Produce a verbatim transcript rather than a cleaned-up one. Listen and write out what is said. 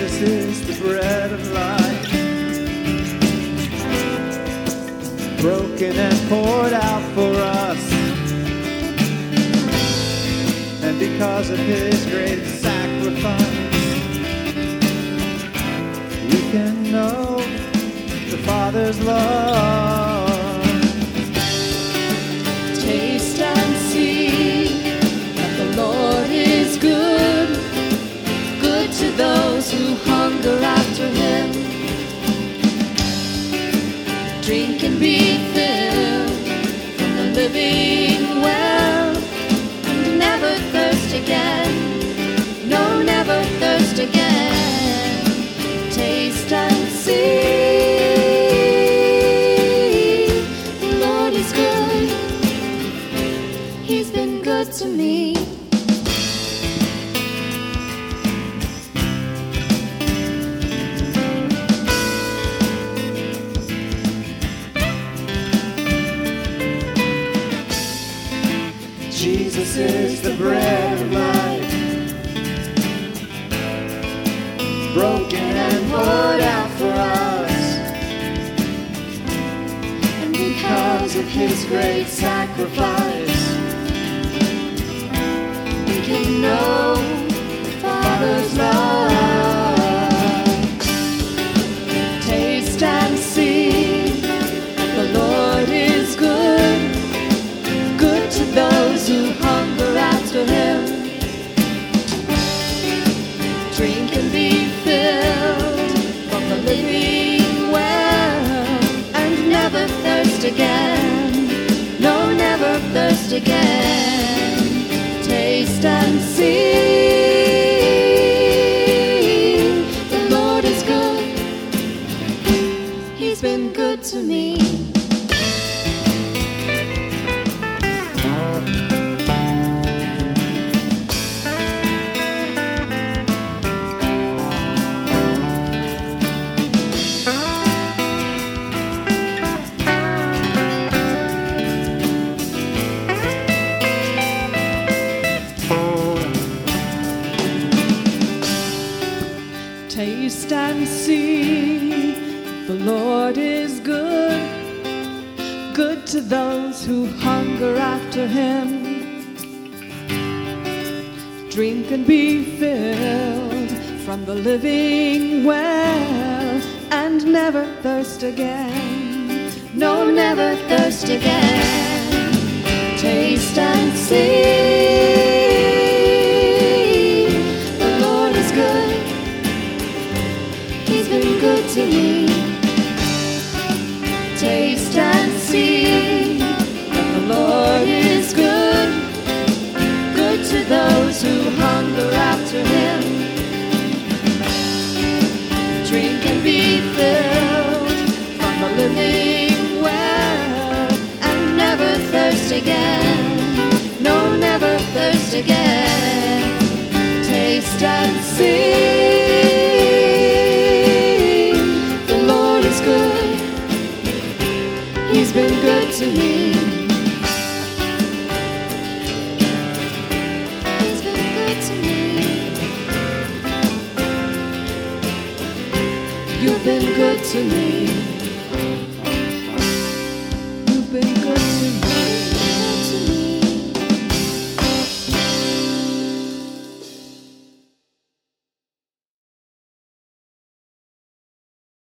Jesus is the bread of life, broken and poured out for us. And because of his great sacrifice, we can know the Father's love. Taste and see that the Lord is good, good to those who hunger after him. Drink and be filled from the living well, and never thirst again, no, never thirst again. Taste and see, the Lord is good, he's been good to me. Jesus is the bread of life, broken and poured out for us. And because of his great sacrifice, we can know the Father's love. Taste and see that the Lord is good, good to those who hunger after him. Drink and be filled from the living well, and never thirst again, no, never thirst again. Taste and see, the Lord is good, he's been good to me. Taste and see, the Lord is good, good to those who hunger after him. Drink and be filled from the living well, and never thirst again, no, never thirst again. Taste and see, the Lord is good, he's been good to me. Taste and see that the Lord is good, good to those who hunger after him. Drink and be filled from the living well, and never thirst again, no, never thirst again. Taste and see, he's been good to me. He's been good to me. You've been good to me.